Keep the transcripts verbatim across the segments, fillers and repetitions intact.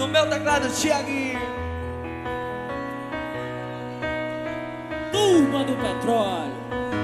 No meu teclado, Thiaguinho. Turma do Petróleo.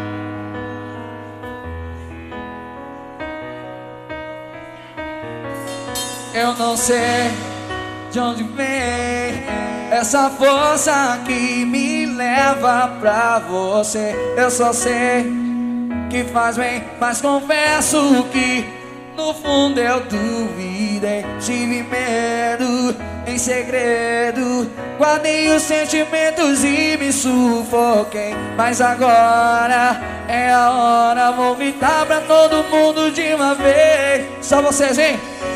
Eu não sei de onde vem essa força que me leva pra você. Eu só sei que faz bem, mas confesso que no fundo eu duvidei. Tive medo em segredo, guardei os sentimentos e me sufoquei. Mas agora é a hora, vou gritar pra todo mundo de uma vez. Só vocês, hein?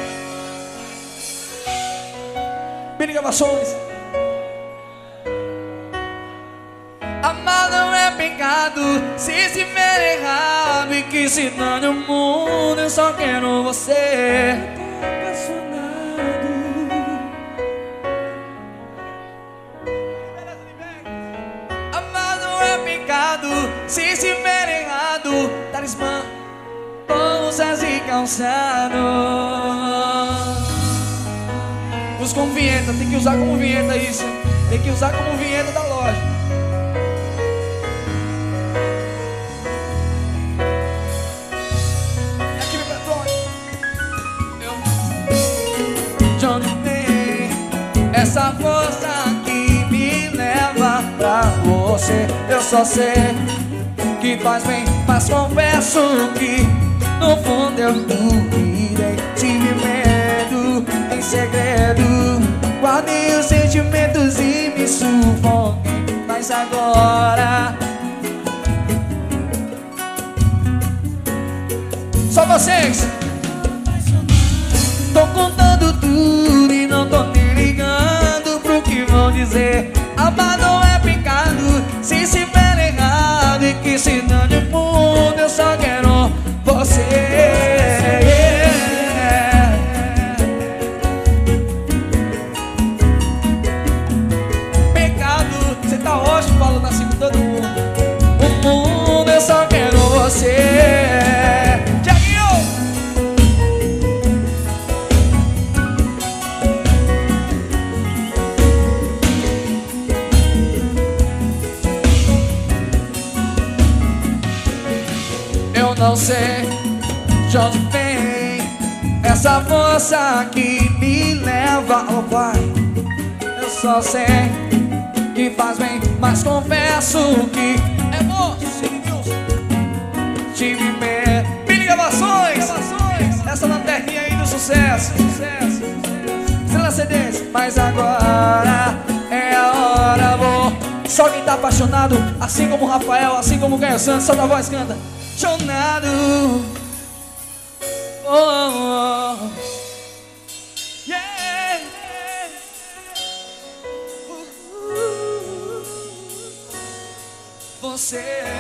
Billy Gravações. Amar não é pecado, se estiver errado, e que se dane o mundo, eu só quero você. Tô apaixonado. Amar não é pecado, se estiver errado, talismã, bolsas e calçados. Usa como vinheta, tem que usar como vinheta isso. Tem que usar como vinheta da loja. E aqui meu petróleo. Eu... De onde vem essa força que me leva pra você? Eu só sei que faz bem, mas confesso que no fundo eu duvidei. Tive medo em segredo, guardei os sentimentos e me sufoquei. Mas agora só vocês. Tô contando tudo e não tô nem ligando pro que vão dizer. Amar não é pecado, se estiver errado, e que se dane o mundo, eu só quero você. Todo mundo, o mundo, eu só quero você. Thiaguinho! Eu não sei de onde vem essa força que me leva ao pai. Eu só sei que faz bem, mas confesso que é bom. Tive medo. Billy Gravações. Essa lanterninha aí do sucesso. Estrela C Ds. Mas agora é a hora, vou. Só quem tá apaixonado, assim como o Rafael, assim como o Caio Santos, só da voz canta. Apaixonado. Oh, oh, oh. Yeah. Você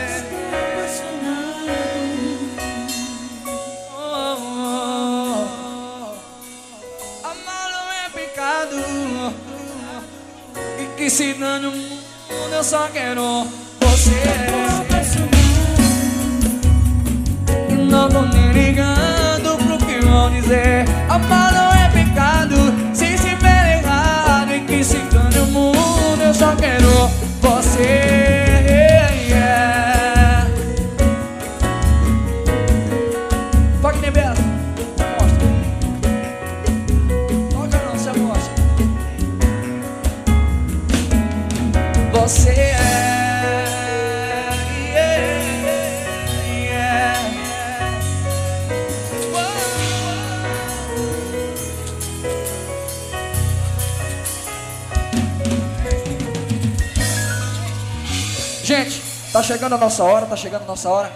oh, oh, oh. Amar não é pecado, e que se dane o mundo, eu só quero você. E não tô nem ligando pro que vão dizer. Amar não é pecado, se estiver errado, e que se dane o mundo, eu só quero você. Você é, yeah, yeah. Gente, tá chegando a nossa hora, tá chegando a nossa hora.